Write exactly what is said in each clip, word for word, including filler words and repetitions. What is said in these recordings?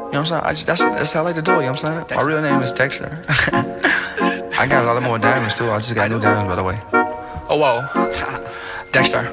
know what I'm saying? I just, that's, that's how I like to do it, you know what I'm saying? My real name is Dexter. I got a lot of more diamonds too. I just got new diamonds, by the way. Oh, whoa. Dexter.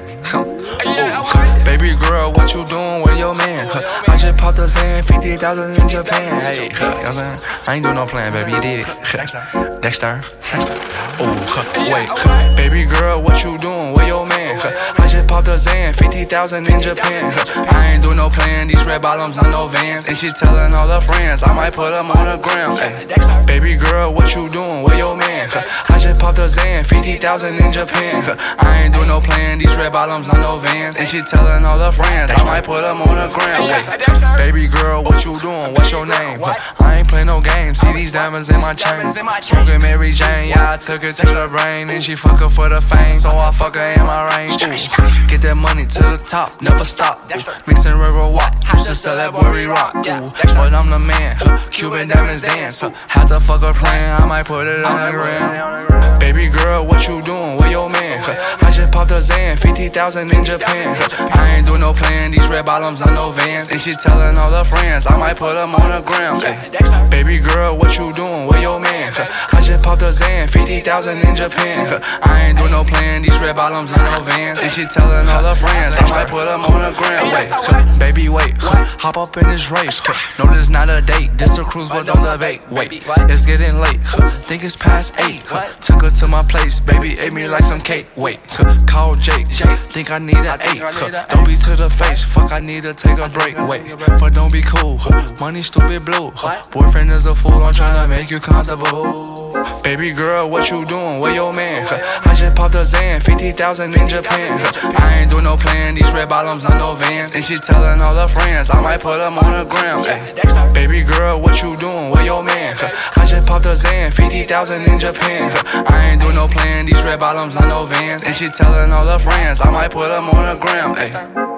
Ooh. Baby girl, what you doing with your man? Huh. I just popped a Zan, fifty thousand in Japan. Hey, huh. You know what I'm saying? I ain't doing no plan, baby, you did it. Dexter. Ooh, huh. Wait, huh. Baby girl, what you doing with your man? Huh. I just popped a Zan, fifty thousand in Japan. Huh. I ain't doing no plan, these red bottoms on no Vans. And she telling all her friends, I might put them on the ground. Ay. Baby girl, what you doing with your man? Huh. I just popped a Zan, fifty thousand in Japan. Huh. I ain't doing no plan, these red bottoms on no Vans. And she telling all her friends, I might put them on the ground. Ay. Baby girl, what you doing? What's your name? Huh. I ain't play no games, see these diamonds in my chain. Smoking Mary Jane, yeah, I took her to the brain. And she fuck her for the fame, so I fuck her in my range. Ooh. Get that money to the top, never stop. Ooh. Mixing river walk, used to sell that worry rock. Ooh. But I'm the man, huh. Cuban diamonds dance. Huh. Had to fuck a friend, I might put it on the ground. Baby girl, what you doing with your man? Huh. I just popped a Zan, fifty thousand in Japan. Huh. I ain't doing no plan, these red bottoms on no Vans. And she telling all her friends, I might put them on the ground. Ay. Baby girl, what you doing with your man? Huh. I just popped a Zan, fifty thousand in Japan. Huh. I ain't doing no plan, these red bottoms on no Vans. And she telling all her friends, I might put them on the ground. Wait, huh. Baby, wait, huh. Hop up in this race. Huh. No, this not a date, this a cruise, but don't debate. Wait, it's getting late. Huh. Think it's past eight. Huh. Took her to my place, baby, ate me like some cake. Wait, huh. Call Jake. Think I need an eight. Huh. Don't be to the face, fuck, I need to take a break. Wait, but don't be cool. Huh. Money stupid blue. Huh. Boyfriend is a fool, I'm tryna make you comfortable. Baby girl, what you doing with your man? Huh. I just popped a Zan, fifty thousand in Japan. Huh. I ain't doing no plan, these red bottoms on no Vans. And she telling all her friends, I might put them on the ground. Ay. Baby girl, what you doing with your man? Huh. I just popped a Zan, fifty thousand in Japan. Huh. I ain't doing no plan, these red bottoms on no Vans. And she telling all her friends, I might put them on the ground. Ay.